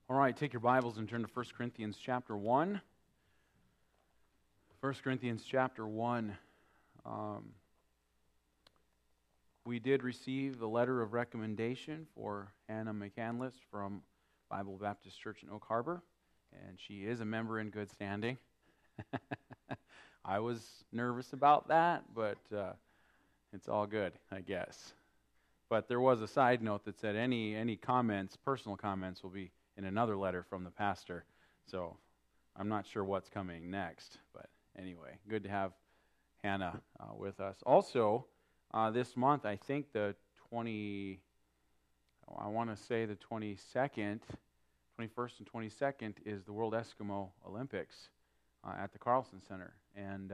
All right, take your Bibles and turn to 1 Corinthians chapter 1. 1 Corinthians chapter 1. We did receive the letter of recommendation for Hannah McCandless from Bible Baptist Church in Oak Harbor, and she is a member in good standing. I was nervous about that, but it's all good, I guess. But there was a side note that said any comments, personal comments, will be in another letter from the pastor. So I'm not sure what's coming next. But anyway, good to have Hannah with us. Also, this month, I think the 22nd, 21st and 22nd is the World Eskimo Olympics at the Carlson Center. And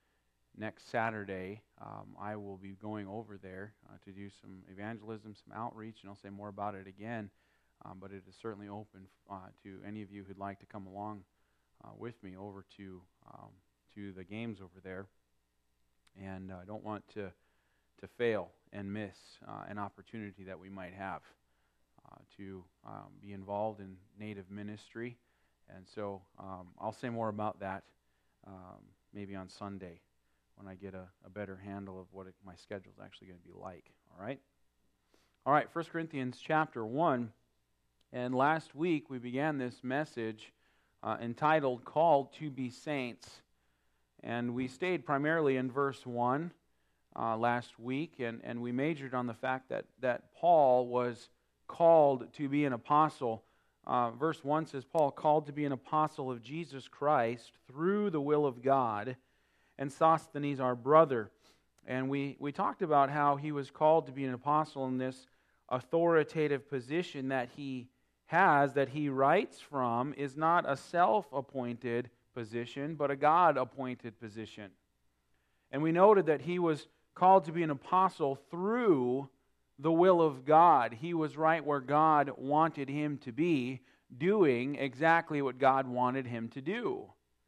next Saturday, I will be going over there to do some evangelism, some outreach, and I'll say more about it again. But it is certainly open to any of you who'd like to come along with me over to the games over there. And I don't want to fail and miss an opportunity that we might have to be involved in Native ministry. And so I'll say more about that maybe on Sunday when I get a better handle of what my schedule is actually going to be like. All right? All right, 1 Corinthians chapter 1. And last week we began this message entitled, Called to be Saints. And we stayed primarily in verse 1 last week, and we majored on the fact that Paul was called to be an apostle. Verse 1 says, Paul called to be an apostle of Jesus Christ through the will of God, and Sosthenes our brother. And we talked about how he was called to be an apostle in this authoritative position that he has, that he writes from, is not a self-appointed position, but a God-appointed position. And we noted that he was called to be an apostle through the will of God. He was right where God wanted him to be, doing exactly what God wanted him to do.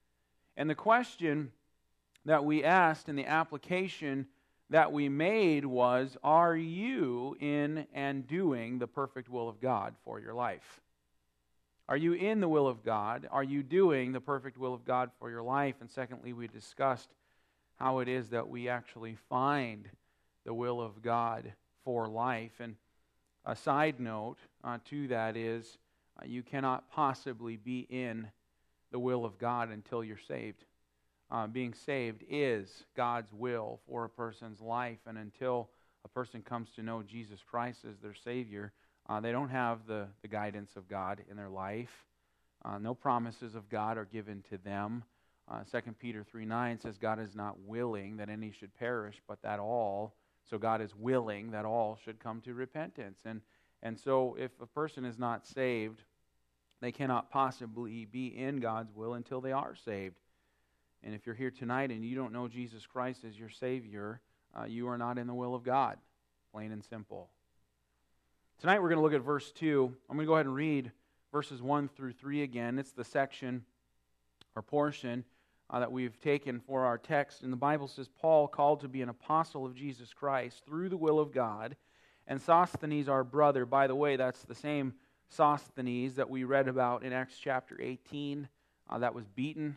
And the question that we asked and the application that we made was, are you in and doing the perfect will of God for your life? Are you in the will of God? Are you doing the perfect will of God for your life? And secondly, we discussed how it is that we actually find the will of God for life. And a side note to that is, you cannot possibly be in the will of God until you're saved. Being saved is God's will for a person's life, and until a person comes to know Jesus Christ as their Savior, they don't have the guidance of God in their life. No promises of God are given to them. 2 Peter 3:9 says God is not willing that any should perish, but that all, so God is willing that all should come to repentance. And so if a person is not saved, they cannot possibly be in God's will until they are saved. And if you're here tonight and you don't know Jesus Christ as your Savior, you are not in the will of God, plain and simple. Tonight we're going to look at verse 2. I'm going to go ahead and read verses 1 through 3 again. It's the section or portion that we've taken for our text. And the Bible says, Paul called to be an apostle of Jesus Christ through the will of God, and Sosthenes our brother. By the way, that's the same Sosthenes that we read about in Acts chapter 18 that was beaten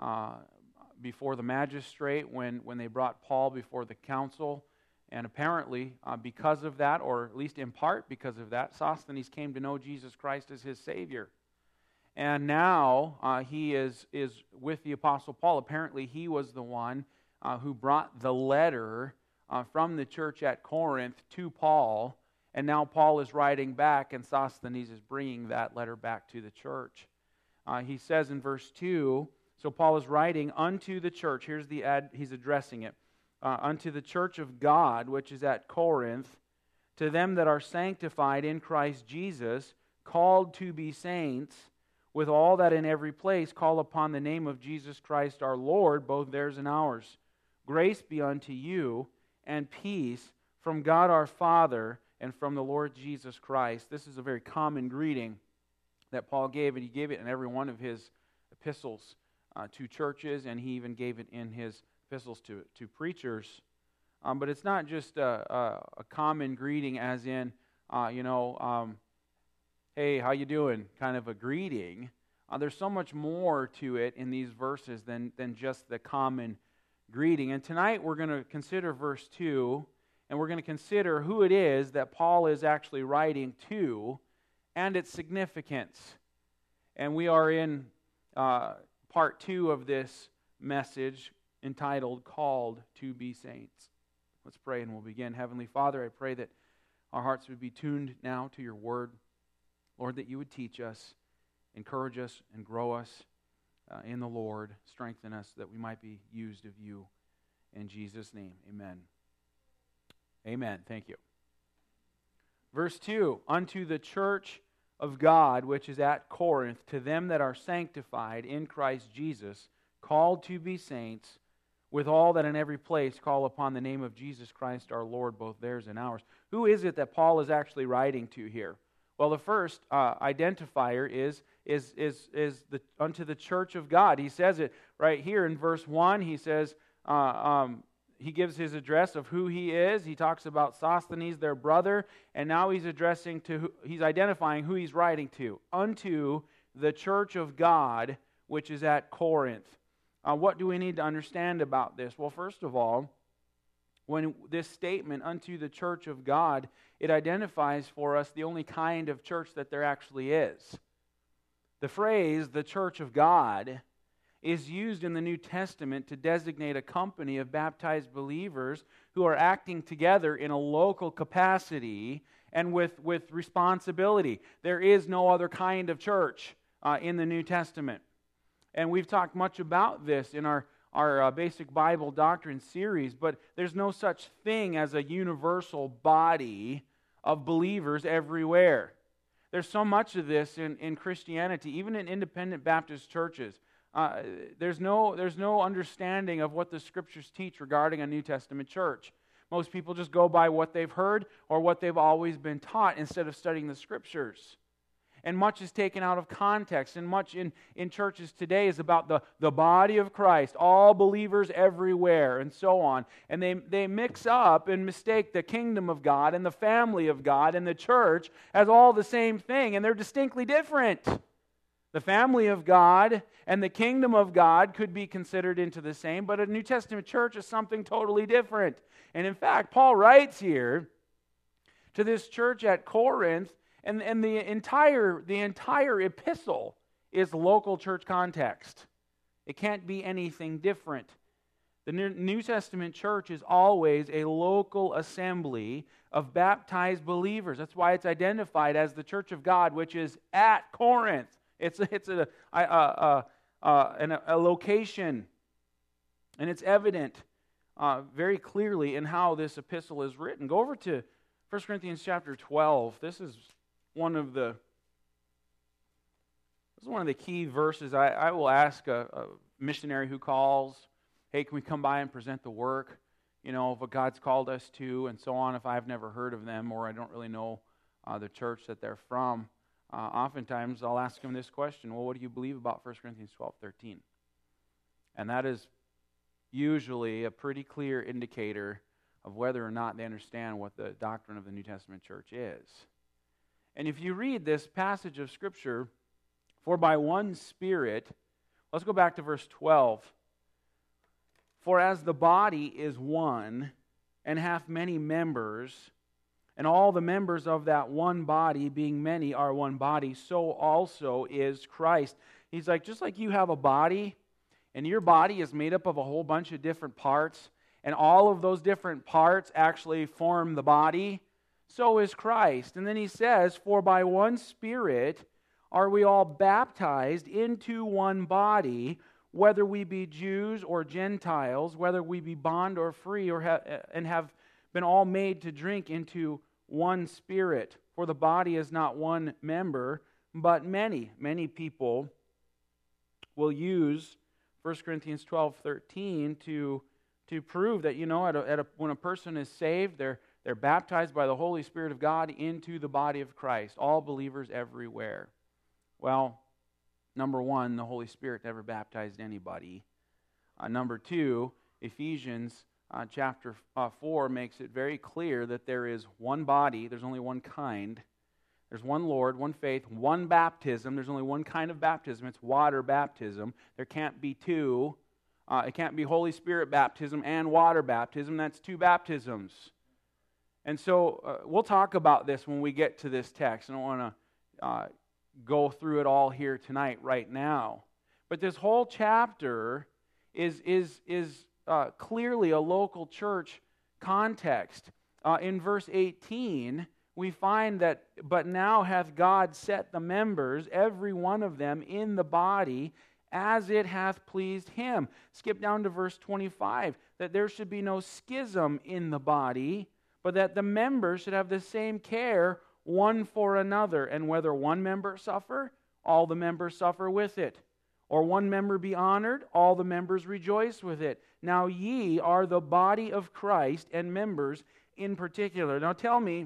before the magistrate when they brought Paul before the council. And apparently, because of that, or at least in part because of that, Sosthenes came to know Jesus Christ as his Savior. And now he is with the Apostle Paul. Apparently, he was the one who brought the letter from the church at Corinth to Paul. And now Paul is writing back, and Sosthenes is bringing that letter back to the church. He says in verse 2, so Paul is writing unto the church. Here's he's addressing it. Unto the church of God, which is at Corinth, to them that are sanctified in Christ Jesus, called to be saints, with all that in every place call upon the name of Jesus Christ our Lord, both theirs and ours. Grace be unto you, and peace from God our Father, and from the Lord Jesus Christ. This is a very common greeting that Paul gave, and he gave it in every one of his epistles to churches, and he even gave it in his epistles to preachers. But it's not just a common greeting as in, hey, hey, how you doing, kind of a greeting. There's so much more to it in these verses than just the common greeting. And tonight we're going to consider verse 2, and we're going to consider who it is that Paul is actually writing to and its significance. And we are in part 2 of this message entitled, Called to be Saints. Let's pray and we'll begin. Heavenly Father, I pray that our hearts would be tuned now to your word. Lord, that you would teach us, encourage us, and grow us in the Lord. Strengthen us that we might be used of you. In Jesus' name, amen. Amen. Thank you. Verse 2, unto the church of God, which is at Corinth, to them that are sanctified in Christ Jesus, called to be saints, with all that in every place call upon the name of Jesus Christ our Lord, both theirs and ours. Who is it that Paul is actually writing to here? Well, the first identifier is the unto the church of God. He says it right here in verse 1. He says, he gives his address of who he is. He talks about Sosthenes, their brother, and now he's identifying who he's writing to. Unto the church of God, which is at Corinth. What do we need to understand about this? Well, first of all, when this statement, unto the church of God, it identifies for us the only kind of church that there actually is. The phrase, the church of God, is used in the New Testament to designate a company of baptized believers who are acting together in a local capacity and with responsibility. There is no other kind of church in the New Testament. And we've talked much about this in our basic Bible doctrine series, but there's no such thing as a universal body of believers everywhere. There's so much of this in Christianity, even in independent Baptist churches. There's no understanding of what the Scriptures teach regarding a New Testament church. Most people just go by what they've heard or what they've always been taught instead of studying the Scriptures. And much is taken out of context, and much in churches today is about the body of Christ, all believers everywhere, and so on. And they mix up and mistake the kingdom of God and the family of God and the church as all the same thing, and they're distinctly different. The family of God and the kingdom of God could be considered into the same, but a New Testament church is something totally different. And in fact, Paul writes here to this church at Corinth, and the entire epistle is local church context. It can't be anything different. The New Testament church is always a local assembly of baptized believers. That's why it's identified as the church of God, which is at Corinth. It's a location, and it's evident very clearly in how this epistle is written. Go over to 1 Corinthians chapter 12. This is one of the key verses. I will ask a missionary who calls, hey, can we come by and present the work, of what God's called us to, and so on, if I've never heard of them or I don't really know the church that they're from. Oftentimes I'll ask them this question, well, what do you believe about 1 Corinthians 12:13? And that is usually a pretty clear indicator of whether or not they understand what the doctrine of the New Testament church is. And if you read this passage of Scripture, for by one Spirit, let's go back to verse 12. For as the body is one, and hath many members, and all the members of that one body, being many, are one body, so also is Christ. He's like, just like you have a body, and your body is made up of a whole bunch of different parts, and all of those different parts actually form the body, so is Christ. And then he says, for by one Spirit are we all baptized into one body, whether we be Jews or Gentiles, whether we be bond or free, and have been all made to drink into one Spirit. For the body is not one member, but many. Many people will use 1 Corinthians 12:13 to prove that, when a person is saved, they're baptized by the Holy Spirit of God into the body of Christ, all believers everywhere. Well, number one, the Holy Spirit never baptized anybody. Number two, Ephesians chapter 4 makes it very clear that there is one body, there's only one kind. There's one Lord, one faith, one baptism. There's only one kind of baptism. It's water baptism. There can't be two. It can't be Holy Spirit baptism and water baptism. That's two baptisms. And so we'll talk about this when we get to this text. I don't want to go through it all here tonight, right now. But this whole chapter is clearly a local church context. In verse 18, we find that, "But now hath God set the members, every one of them, in the body, as it hath pleased Him." Skip down to verse 25, that there should be no schism in the body, but that the members should have the same care one for another. And whether one member suffer, all the members suffer with it. Or one member be honored, all the members rejoice with it. Now ye are the body of Christ, and members in particular. Now tell me,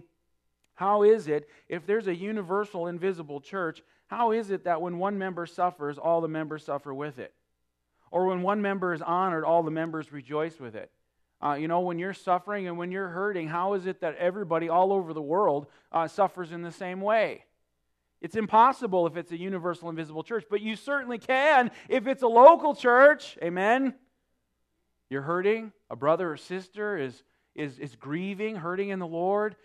how is it, if there's a universal, invisible church, how is it that when one member suffers, all the members suffer with it? Or when one member is honored, all the members rejoice with it? When you're suffering and when you're hurting, how is it that everybody all over the world suffers in the same way? It's impossible if it's a universal, invisible church, but you certainly can if it's a local church. Amen? You're hurting, a brother or sister is grieving, hurting in the Lord,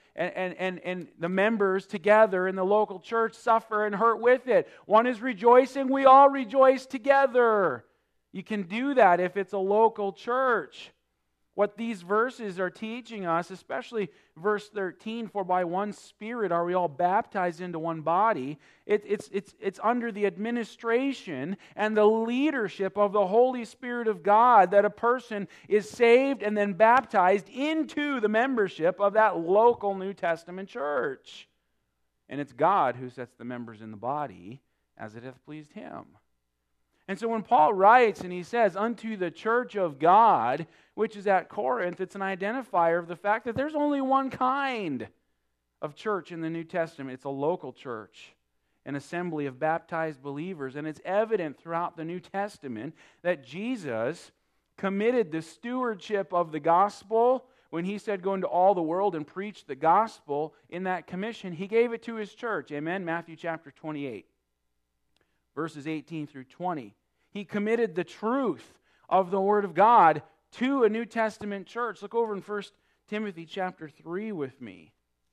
and the members together in the local church suffer and hurt with it. One is rejoicing, we all rejoice together. You can do that if it's a local church. What these verses are teaching us, especially verse 13, "For by one Spirit are we all baptized into one body," it's under the administration and the leadership of the Holy Spirit of God that a person is saved and then baptized into the membership of that local New Testament church. And it's God who sets the members in the body as it hath pleased Him. And so when Paul writes and he says, "Unto the church of God," which is at Corinth, it's an identifier of the fact that there's only one kind of church in the New Testament. It's a local church, an assembly of baptized believers. And it's evident throughout the New Testament that Jesus committed the stewardship of the gospel. When He said, "Go into all the world and preach the gospel," in that commission, He gave it to His church. Amen? Matthew chapter 28. Verses 18 through 20. He committed the truth of the Word of God to a New Testament church. Look over in 1 Timothy chapter 3 with me.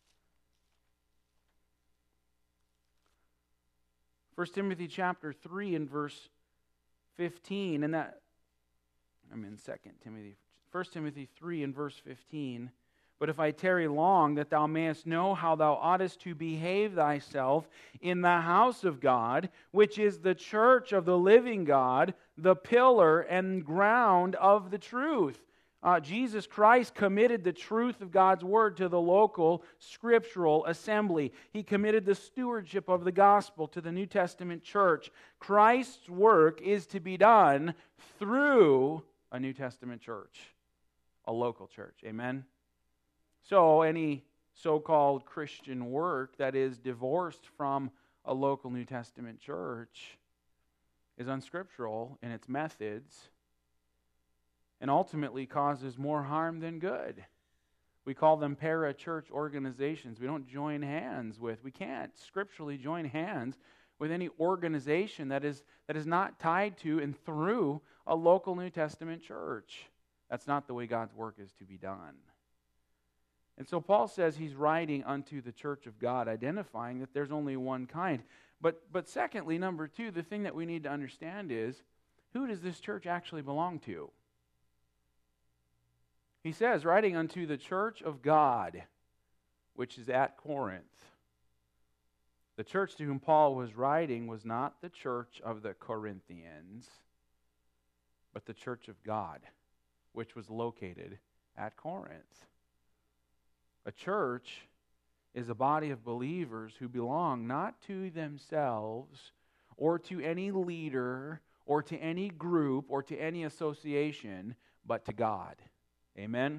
1 Timothy chapter 3 and verse 15. And that, I'm in 2 Timothy. 1 Timothy 3 and verse 15. "But if I tarry long, that thou mayest know how thou oughtest to behave thyself in the house of God, which is the church of the living God, the pillar and ground of the truth." Jesus Christ committed the truth of God's Word to the local scriptural assembly. He committed the stewardship of the gospel to the New Testament church. Christ's work is to be done through a New Testament church, a local church. Amen? So any so-called Christian work that is divorced from a local New Testament church is unscriptural in its methods and ultimately causes more harm than good. We call them para-church organizations. We can't scripturally join hands with any organization that is not tied to and through a local New Testament church. That's not the way God's work is to be done. And so Paul says he's writing unto the church of God, identifying that there's only one kind. But secondly, number two, the thing that we need to understand is, who does this church actually belong to? He says, writing unto the church of God, which is at Corinth. The church to whom Paul was writing was not the church of the Corinthians, but the church of God, which was located at Corinth. A church is a body of believers who belong not to themselves or to any leader or to any group or to any association, but to God. Amen?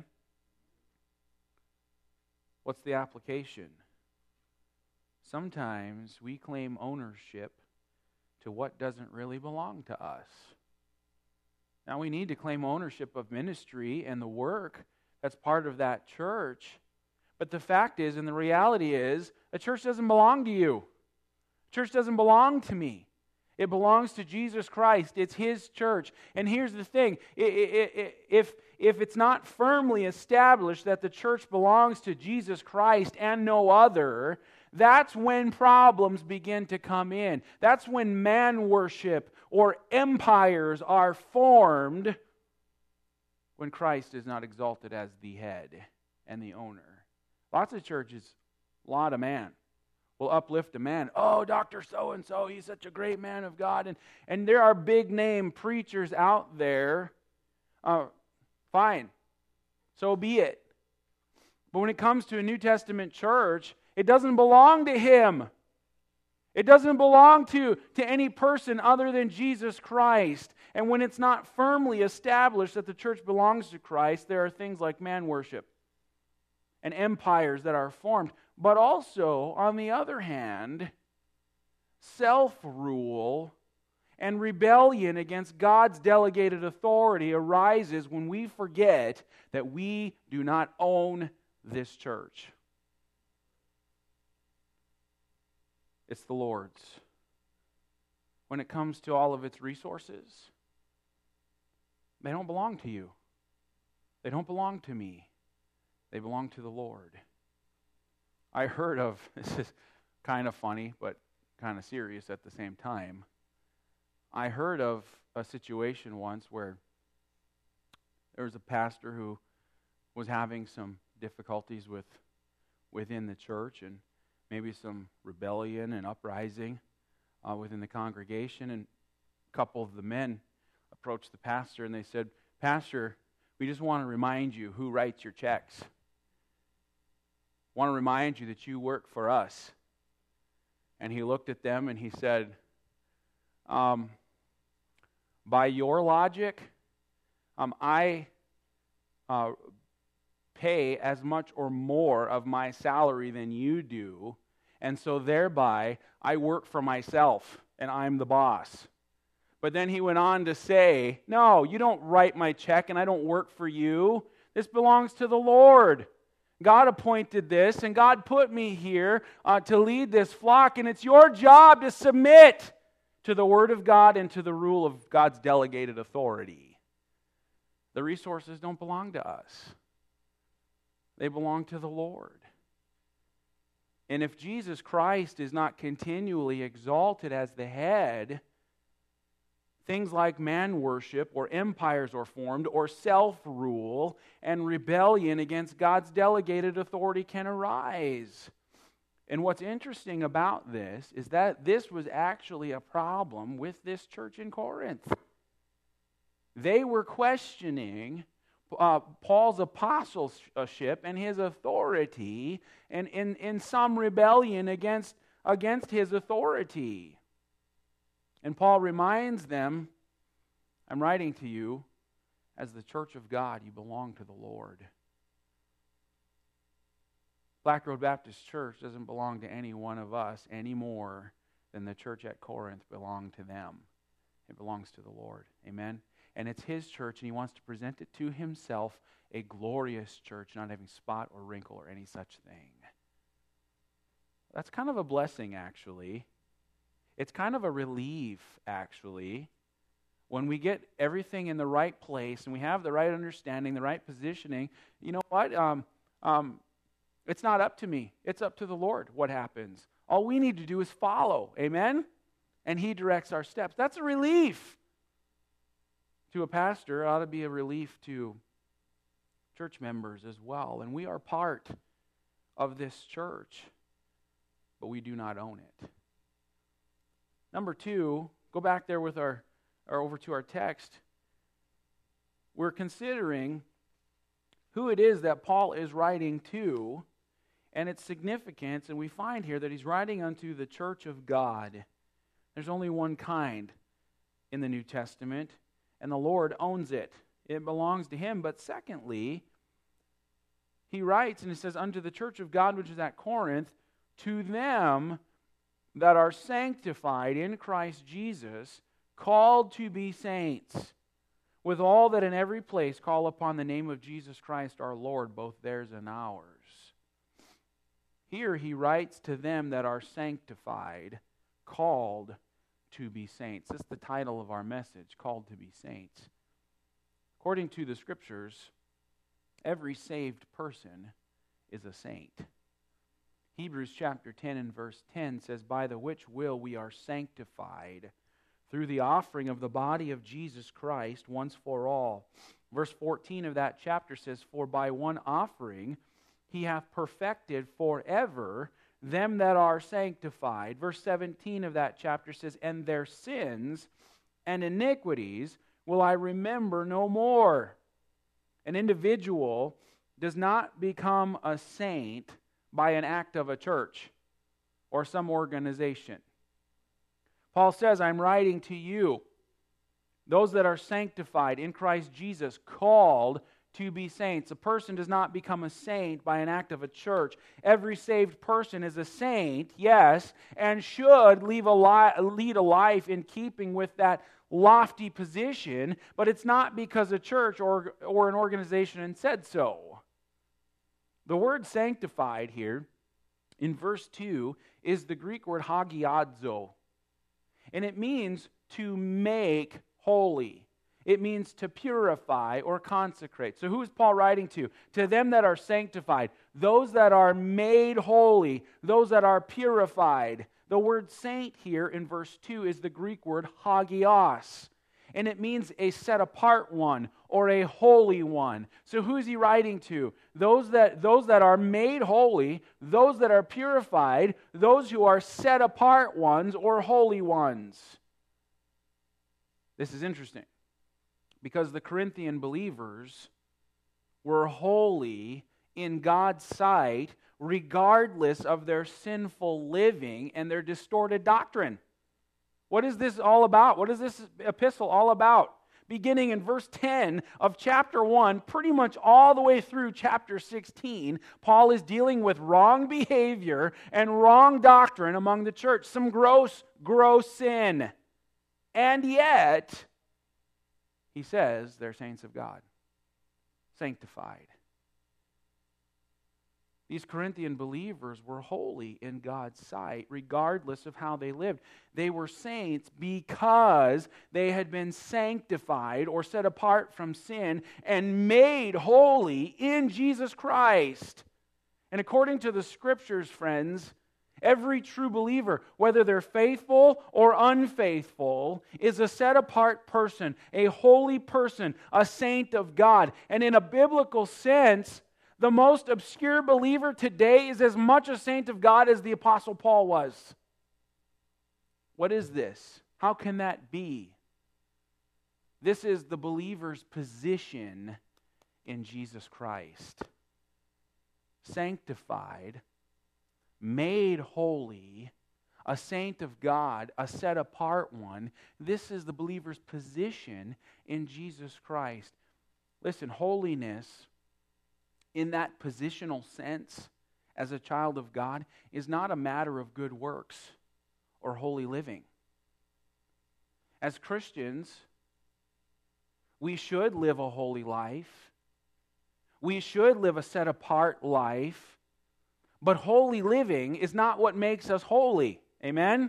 What's the application? Sometimes we claim ownership to what doesn't really belong to us. Now we need to claim ownership of ministry and the work that's part of that church. But the fact is, and the reality is, a church doesn't belong to you. Church doesn't belong to me. It belongs to Jesus Christ. It's His church. And here's the thing. If it's not firmly established that the church belongs to Jesus Christ and no other, that's when problems begin to come in. That's when man worship or empires are formed, when Christ is not exalted as the head and the owner. Lots of churches, a lot of man, will uplift a man. Oh, Dr. So-and-so, he's such a great man of God. And there are big name preachers out there. Fine. So be it. But when it comes to a New Testament church, it doesn't belong to him. It doesn't belong to any person other than Jesus Christ. And when it's not firmly established that the church belongs to Christ, there are things like man worship and empires that are formed. But also, on the other hand, self-rule and rebellion against God's delegated authority arises when we forget that we do not own this church. It's the Lord's. When it comes to all of its resources, they don't belong to you. They don't belong to me. They belong to the Lord. I heard of, this is kind of funny, but kind of serious at the same time. I heard of a situation once where there was a pastor who was having some difficulties within the church, and maybe some rebellion and uprising within the congregation. And a couple of the men approached the pastor and they said, "Pastor, we just want to remind you who writes your checks. Want to remind you that you work for us." And he looked at them and he said, by your logic, I pay as much or more of my salary than you do, and so thereby I work for myself and I'm the boss. But then he went on to say, "No, you don't write my check and I don't work for you. This belongs to the Lord. God appointed this, and God put me here to lead this flock, and it's your job to submit to the Word of God and to the rule of God's delegated authority. The resources don't belong to us. They belong to the Lord. And if Jesus Christ is not continually exalted as the head, things like man worship or empires are formed or self-rule and rebellion against God's delegated authority can arise. And what's interesting about this is that this was actually a problem with this church in Corinth. They were questioning Paul's apostleship and his authority, and in some rebellion against his authority. And Paul reminds them, "I'm writing to you as the church of God. You belong to the Lord." Black Road Baptist Church doesn't belong to any one of us any more than the church at Corinth belonged to them. It belongs to the Lord. Amen? And it's His church, and He wants to present it to Himself, a glorious church, not having spot or wrinkle or any such thing. That's kind of a blessing, actually. It's kind of a relief, actually, when we get everything in the right place and we have the right understanding, the right positioning. You know what? It's not up to me. It's up to the Lord what happens. All we need to do is follow. Amen? And He directs our steps. That's a relief. To a pastor, it ought to be a relief to church members as well. And we are part of this church, but we do not own it. Number 2, go back there with or over to our text. We're considering who it is that Paul is writing to and its significance, and we find here that he's writing unto the church of God. There's only one kind in the New Testament, and the Lord owns it. It belongs to Him. But secondly, he writes, and he says, "Unto the church of God which is at Corinth, to them that are sanctified in Christ Jesus, called to be saints, with all that in every place call upon the name of Jesus Christ our Lord, both theirs and ours." Here he writes to them that are sanctified, called to be saints. This is the title of our message, Called to be Saints. According to the Scriptures, every saved person is a saint. Hebrews chapter 10 and verse 10 says, "By the which will we are sanctified through the offering of the body of Jesus Christ once for all." Verse 14 of that chapter says, "For by one offering he hath perfected forever them that are sanctified." Verse 17 of that chapter says, "And their sins and iniquities will I remember no more." An individual does not become a saint by an act of a church or some organization. Paul says, "I'm writing to you, those that are sanctified in Christ Jesus, called to be saints." A person does not become a saint by an act of a church. Every saved person is a saint, yes, and should lead a life in keeping with that lofty position, but it's not because a church or an organization said so. The word sanctified here in verse 2 is the Greek word hagiadzo. And it means to make holy. It means to purify or consecrate. So who is Paul writing to? To them that are sanctified, those that are made holy, those that are purified. The word saint here in verse 2 is the Greek word hagios. And it means a set-apart one or a holy one. So who is he writing to? Those that are made holy, those that are purified, those who are set-apart ones or holy ones. This is interesting because the Corinthian believers were holy in God's sight regardless of their sinful living and their distorted doctrine. What is this all about? What is this epistle all about? Beginning in verse 10 of chapter 1, pretty much all the way through chapter 16, Paul is dealing with wrong behavior and wrong doctrine among the church. Some gross sin. And yet, he says they're saints of God, sanctified. These Corinthian believers were holy in God's sight, regardless of how they lived. They were saints because they had been sanctified or set apart from sin and made holy in Jesus Christ. And according to the Scriptures, friends, every true believer, whether they're faithful or unfaithful, is a set-apart person, a holy person, a saint of God. And in a biblical sense, the most obscure believer today is as much a saint of God as the Apostle Paul was. What is this? How can that be? This is the believer's position in Jesus Christ. Sanctified, made holy, a saint of God, a set-apart one. This is the believer's position in Jesus Christ. Listen, holiness in that positional sense as a child of God is not a matter of good works or holy living. As Christians, we should live a holy life. We should live a set-apart life. But holy living is not what makes us holy. Amen?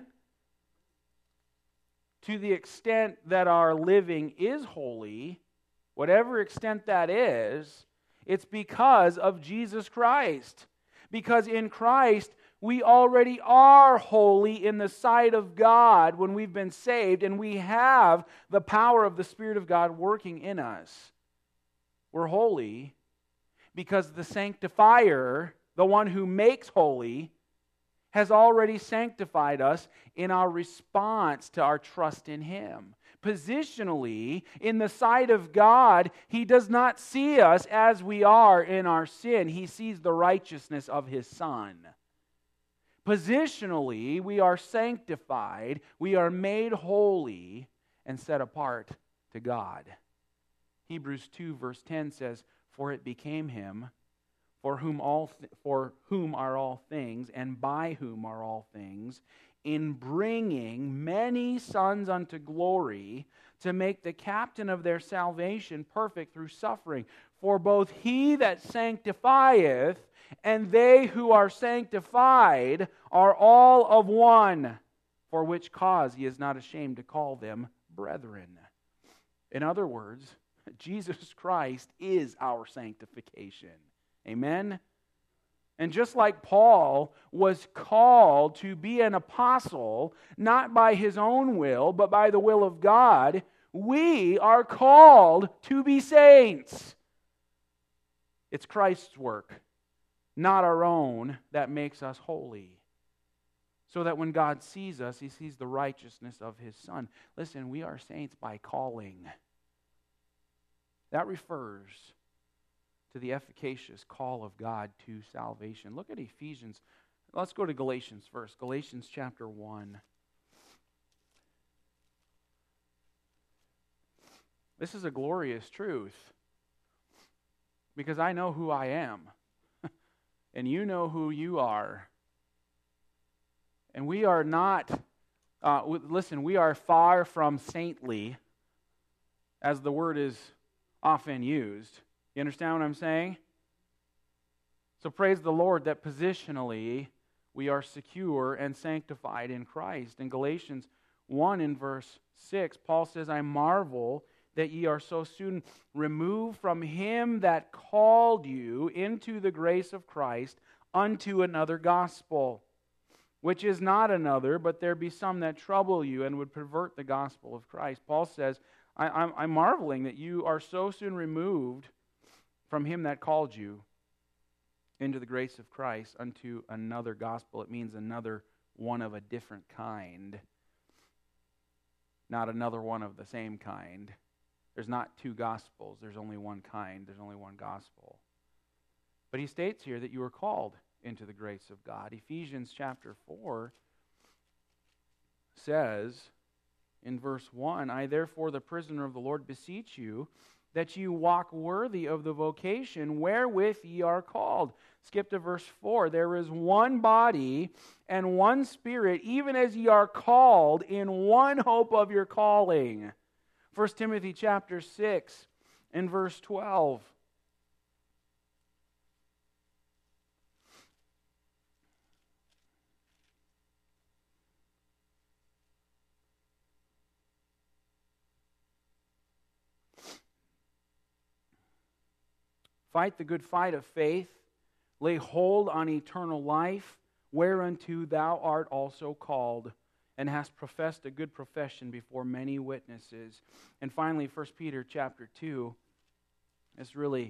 To the extent that our living is holy, whatever extent that is, it's because of Jesus Christ. Because in Christ, we already are holy in the sight of God when we've been saved, and we have the power of the Spirit of God working in us. We're holy because the sanctifier, the one who makes holy, has already sanctified us in our response to our trust in Him. Positionally, in the sight of God, He does not see us as we are in our sin. He sees the righteousness of His Son. Positionally, we are sanctified, we are made holy and set apart to God. Hebrews 2 verse 10 says, "For it became Him, for whom are all things, and by whom are all things, in bringing many sons unto glory, to make the captain of their salvation perfect through suffering. For both He that sanctifieth and they who are sanctified are all of one, for which cause he is not ashamed to call them brethren. In other words, Jesus Christ is our sanctification. Amen? And just like Paul was called to be an apostle, not by his own will, but by the will of God, we are called to be saints. It's Christ's work, not our own, that makes us holy. So that when God sees us, he sees the righteousness of his Son. Listen, we are saints by calling. That refers to the efficacious call of God to salvation. Look at Ephesians. Let's go to Galatians first. Galatians chapter 1. This is a glorious truth because I know who I am and you know who you are. And we are not, we are far from saintly, as the word is often used. You understand what I'm saying? So praise the Lord that positionally we are secure and sanctified in Christ. In Galatians 1 in verse 6, Paul says, I marvel that ye are so soon removed from him that called you into the grace of Christ unto another gospel, which is not another, but there be some that trouble you and would pervert the gospel of Christ. Paul says, I'm marveling that you are so soon removed from him that called you into the grace of Christ unto another gospel. It means another one of a different kind, not another one of the same kind. There's not two gospels. There's only one kind. There's only one gospel. But he states here that you are called into the grace of God. Ephesians chapter 4 says in verse 1, I therefore, the prisoner of the Lord, beseech you that you walk worthy of the vocation wherewith ye are called. Skip to verse 4. There is one body and one Spirit, even as ye are called in one hope of your calling. 1 Timothy chapter 6 and verse 12. Fight the good fight of faith, lay hold on eternal life, whereunto thou art also called, and hast professed a good profession before many witnesses. And finally, 1 Peter chapter 2, this really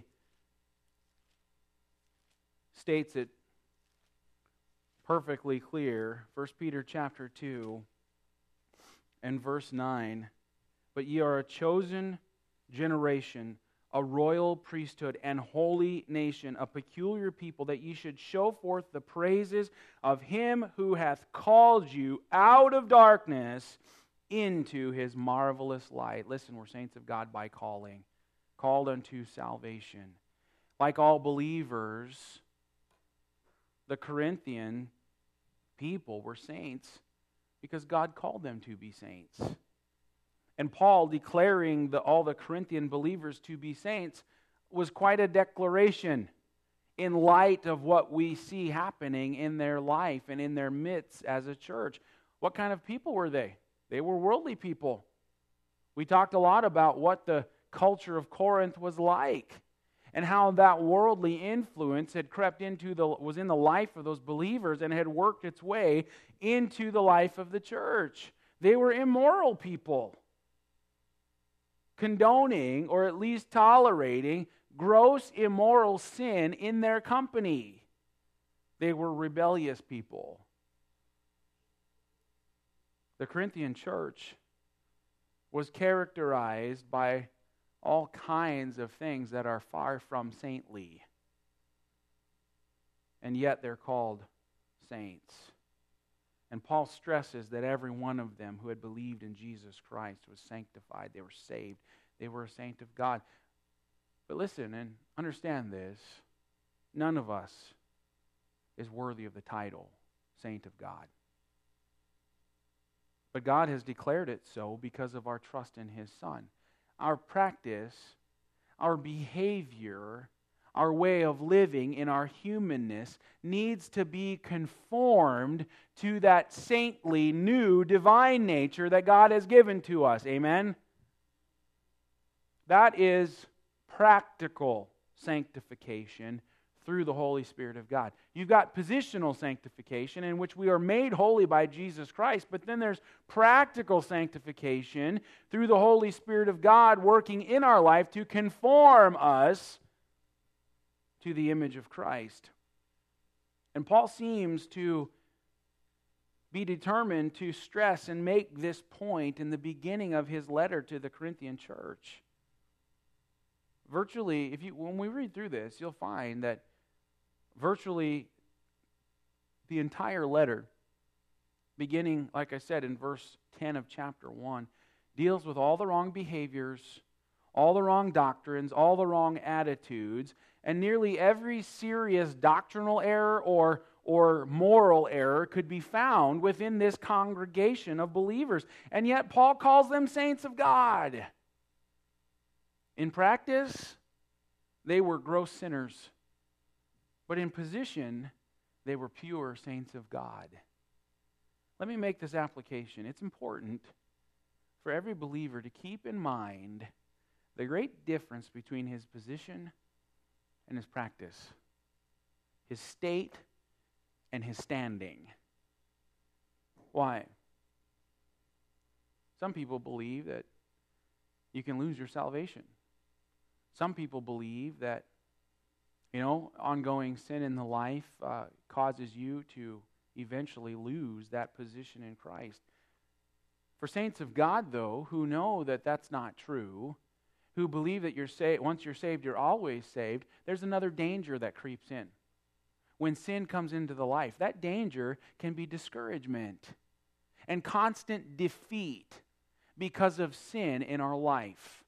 states it perfectly clear. 1 Peter chapter 2 and verse 9, but ye are a chosen generation, a royal priesthood and holy nation, a peculiar people, that ye should show forth the praises of him who hath called you out of darkness into his marvelous light. Listen, we're saints of God by calling, called unto salvation. Like all believers, the Corinthian people were saints because God called them to be saints. And Paul declaring all the Corinthian believers to be saints was quite a declaration in light of what we see happening in their life and in their midst as a church. What kind of people were they? They were worldly people. We talked a lot about what the culture of Corinth was like and how that worldly influence had crept was in the life of those believers and had worked its way into the life of the church. They were immoral people, condoning or at least tolerating gross immoral sin in their company. They were rebellious people. The Corinthian church was characterized by all kinds of things that are far from saintly, and yet they're called saints. And Paul stresses that every one of them who had believed in Jesus Christ was sanctified. They were saved. They were a saint of God. But listen and understand this. None of us is worthy of the title saint of God. But God has declared it so because of our trust in his Son. Our practice, our behavior, our way of living in our humanness needs to be conformed to that saintly, new, divine nature that God has given to us. Amen? That is practical sanctification through the Holy Spirit of God. You've got positional sanctification in which we are made holy by Jesus Christ, but then there's practical sanctification through the Holy Spirit of God working in our life to conform us to the image of Christ. And Paul seems to be determined to stress and make this point in the beginning of his letter to the Corinthian church. Virtually, when we read through this, you'll find that virtually the entire letter, beginning, like I said, in verse 10 of chapter 1, deals with all the wrong behaviors, all the wrong doctrines, all the wrong attitudes, and nearly every serious doctrinal error or moral error could be found within this congregation of believers. And yet Paul calls them saints of God. In practice, they were gross sinners. But in position, they were pure saints of God. Let me make this application. It's important for every believer to keep in mind the great difference between his position and his practice, his state and his standing. Why? Some people believe that you can lose your salvation. Some people believe that ongoing sin in the life causes you to eventually lose that position in Christ. For saints of God, though, who know that that's not true, who believe that once you're saved, you're always saved, there's another danger that creeps in. When sin comes into the life, that danger can be discouragement and constant defeat because of sin in our life.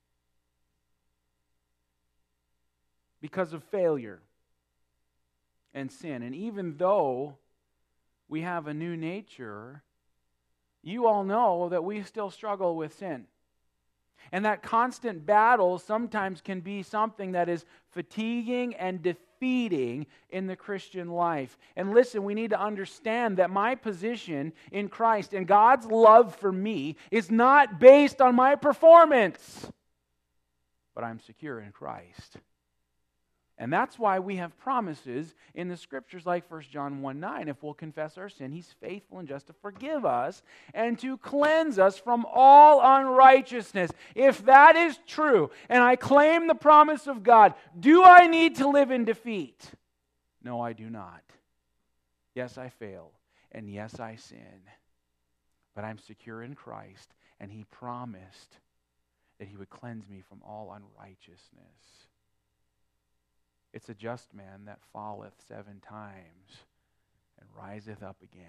Because of failure and sin. And even though we have a new nature, you all know that we still struggle with sin. And that constant battle sometimes can be something that is fatiguing and defeating in the Christian life. And listen, we need to understand that my position in Christ and God's love for me is not based on my performance, but I'm secure in Christ. And that's why we have promises in the Scriptures like 1 John 1:9. If we'll confess our sin, He's faithful and just to forgive us and to cleanse us from all unrighteousness. If that is true, and I claim the promise of God, do I need to live in defeat? No, I do not. Yes, I fail, and yes, I sin. But I'm secure in Christ, and He promised that He would cleanse me from all unrighteousness. It's a just man that falleth 7 times and riseth up again.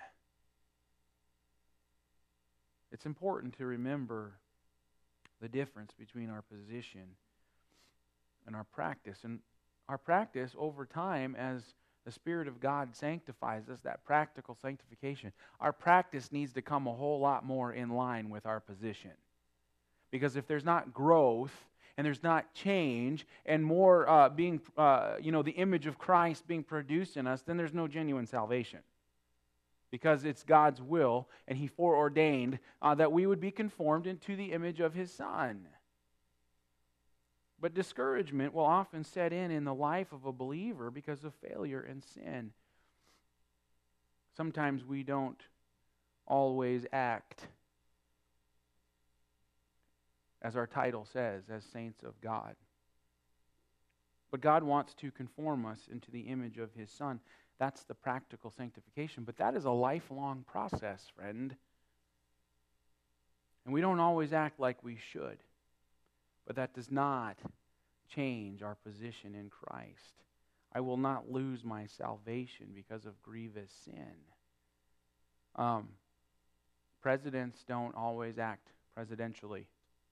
It's important to remember the difference between our position and our practice. And our practice over time, as the Spirit of God sanctifies us, that practical sanctification, our practice needs to come a whole lot more in line with our position. Because if there's not growth, and there's not change, and more the image of Christ being produced in us, then there's no genuine salvation. Because it's God's will, and He foreordained that we would be conformed into the image of His Son. But discouragement will often set in the life of a believer because of failure and sin. Sometimes we don't always act as our title says, as saints of God. But God wants to conform us into the image of His Son. That's the practical sanctification. But that is a lifelong process, friend. And we don't always act like we should. But that does not change our position in Christ. I will not lose my salvation because of grievous sin. Presidents don't always act presidentially.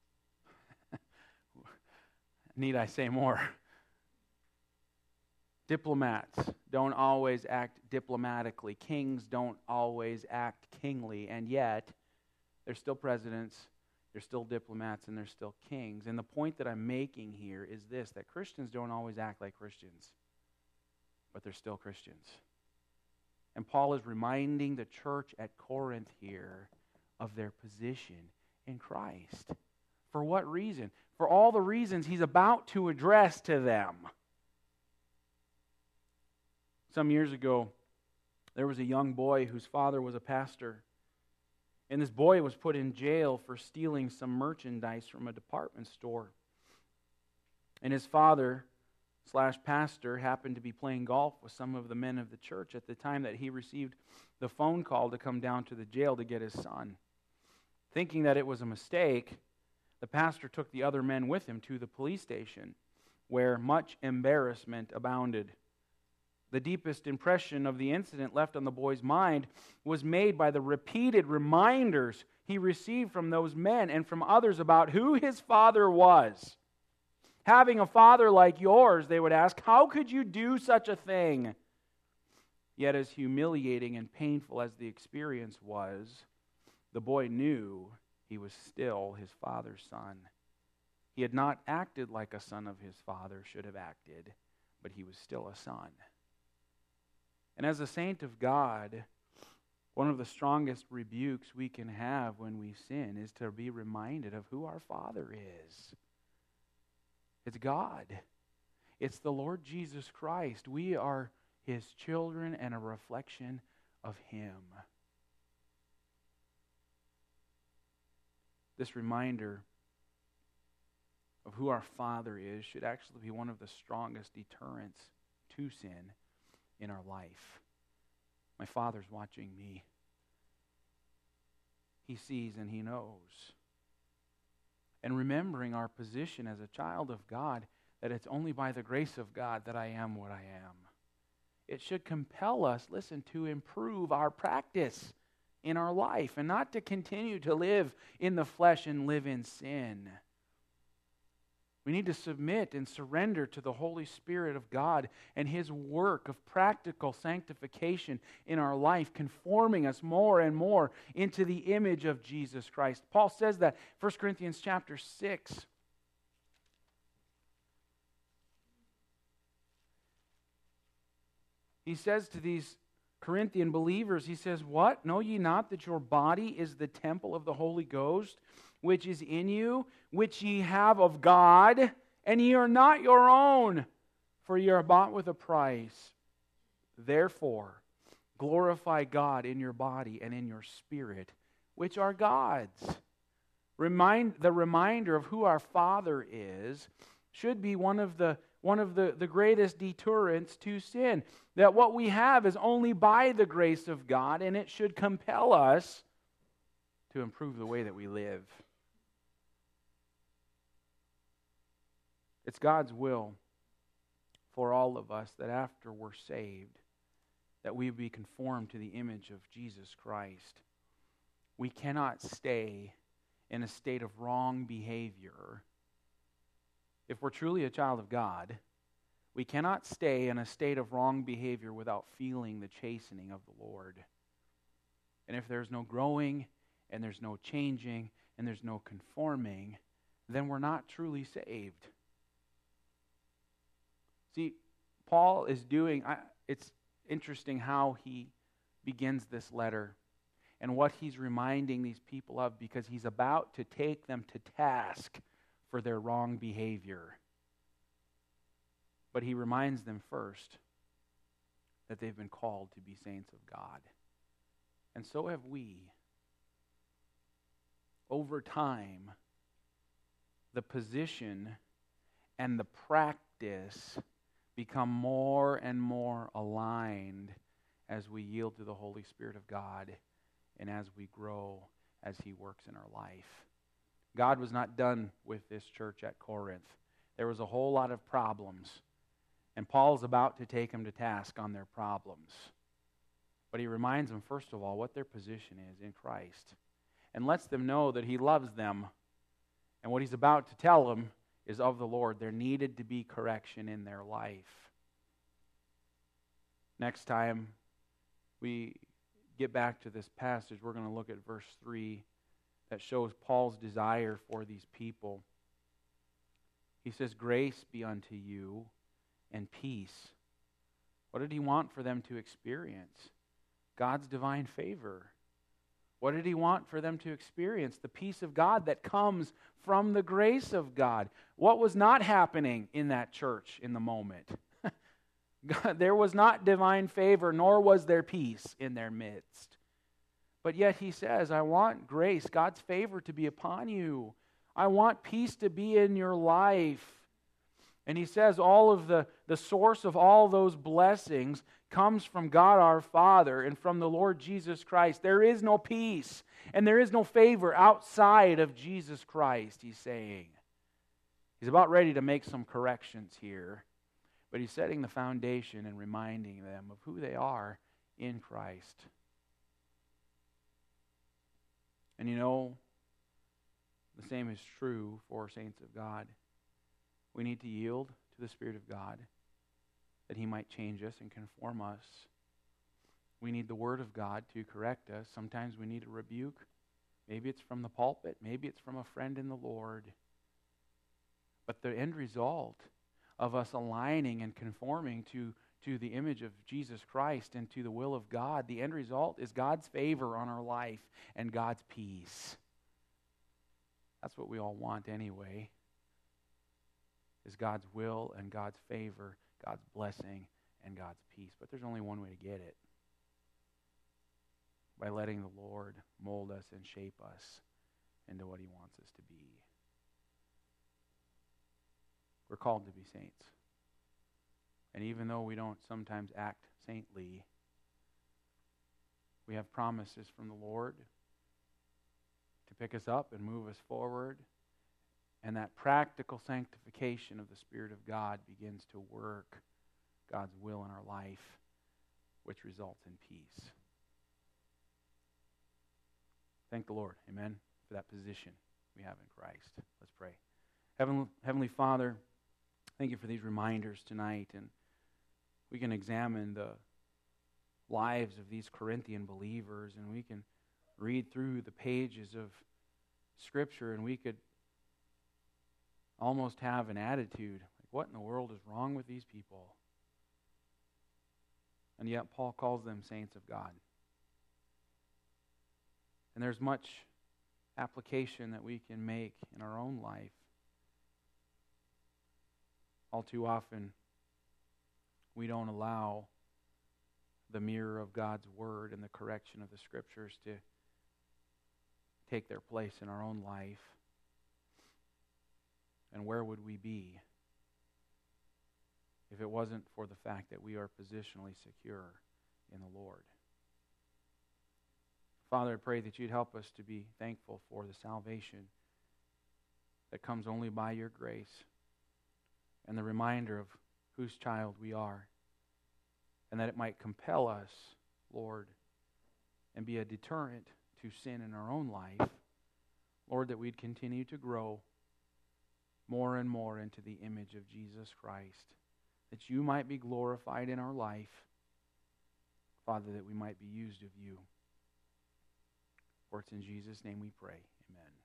Need I say more? Diplomats don't always act diplomatically. Kings don't always act kingly, and yet they're still presidents, They're still diplomats and they're still kings. And the point that I'm making here is this, that Christians don't always act like Christians, but they're still Christians. And Paul is reminding the church at Corinth here of their position in Christ. For what reason? For all the reasons he's about to address to them. Some years ago, there was a young boy whose father was a pastor. And this boy was put in jail for stealing some merchandise from a department store. And his father/pastor happened to be playing golf with some of the men of the church at the time that he received the phone call to come down to the jail to get his son. Thinking that it was a mistake, the pastor took the other men with him to the police station, where much embarrassment abounded. The deepest impression of the incident left on the boy's mind was made by the repeated reminders he received from those men and from others about who his father was. Having a father like yours, they would ask, how could you do such a thing? Yet as humiliating and painful as the experience was, the boy knew he was still his father's son. He had not acted like a son of his father should have acted, but he was still a son. And as a saint of God, one of the strongest rebukes we can have when we sin is to be reminded of who our Father is. It's God. It's the Lord Jesus Christ. We are His children and a reflection of Him. This reminder of who our Father is should actually be one of the strongest deterrents to sin in our life. My Father's watching me. He sees and He knows. And remembering our position as a child of God, that it's only by the grace of God that I am what I am. It should compel us, listen, to improve our practice in our life and not to continue to live in the flesh and live in sin. We need to submit and surrender to the Holy Spirit of God and His work of practical sanctification in our life, conforming us more and more into the image of Jesus Christ. Paul says that, 1 Corinthians chapter 6. He says to these Corinthian believers, he says, what? Know ye not that your body is the temple of the Holy Ghost, which is in you, which ye have of God, and ye are not your own, for ye are bought with a price. Therefore, glorify God in your body and in your spirit, which are God's. The reminder of who our Father is should be one of the greatest deterrents to sin. That what we have is only by the grace of God, and it should compel us to improve the way that we live. It's God's will for all of us that after we're saved, that we be conformed to the image of Jesus Christ. We cannot stay in a state of wrong behavior. If we're truly a child of God, we cannot stay in a state of wrong behavior without feeling the chastening of the Lord. And if there's no growing, and there's no changing, and there's no conforming, then we're not truly saved. See, Paul is doing, it's interesting how he begins this letter and what he's reminding these people of, because he's about to take them to task for their wrong behavior. But he reminds them first that they've been called to be saints of God. And so have we. Over time, the position and the practice become more and more aligned as we yield to the Holy Spirit of God and as we grow as He works in our life. God was not done with this church at Corinth. There was a whole lot of problems, and Paul's about to take them to task on their problems. But he reminds them, first of all, what their position is in Christ, and lets them know that He loves them. And what he's about to tell them is of the Lord. There needed to be correction in their life. Next time we get back to this passage, we're going to look at verse 3, that shows Paul's desire for these people. He says, "Grace be unto you and peace." What did he want for them to experience? God's divine favor. What did he want for them to experience? The peace of God that comes from the grace of God. What was not happening in that church in the moment? There was not divine favor, nor was there peace in their midst. But yet he says, I want grace, God's favor to be upon you. I want peace to be in your life. And he says all of the source of all those blessings comes from God our Father and from the Lord Jesus Christ. There is no peace and there is no favor outside of Jesus Christ, he's saying. He's about ready to make some corrections here, but he's setting the foundation and reminding them of who they are in Christ. And you know, the same is true for saints of God. We need to yield to the Spirit of God that He might change us and conform us. We need the Word of God to correct us. Sometimes we need a rebuke. Maybe it's from the pulpit. Maybe it's from a friend in the Lord. But the end result of us aligning and conforming to the image of Jesus Christ and to the will of God, the end result is God's favor on our life and God's peace. That's what we all want anyway, is God's will and God's favor, God's blessing and God's peace. But there's only one way to get it: by letting the Lord mold us and shape us into what He wants us to be. We're called to be saints. And even though we don't sometimes act saintly, we have promises from the Lord to pick us up and move us forward. And that practical sanctification of the Spirit of God begins to work God's will in our life, which results in peace. Thank the Lord, amen, for that position we have in Christ. Let's pray. Heavenly Father, thank you for these reminders tonight, and we can examine the lives of these Corinthian believers, and we can read through the pages of Scripture, and we could almost have an attitude like, what in the world is wrong with these people? And yet Paul calls them saints of God. And there's much application that we can make in our own life. All too often, we don't allow the mirror of God's Word and the correction of the Scriptures to take their place in our own life. And where would we be if it wasn't for the fact that we are positionally secure in the Lord? Father, I pray that you'd help us to be thankful for the salvation that comes only by your grace and the reminder of whose child we are, and that it might compel us, Lord, and be a deterrent to sin in our own life. Lord, that we'd continue to grow more and more into the image of Jesus Christ, that you might be glorified in our life, Father, that we might be used of you. For it's in Jesus' name we pray. Amen.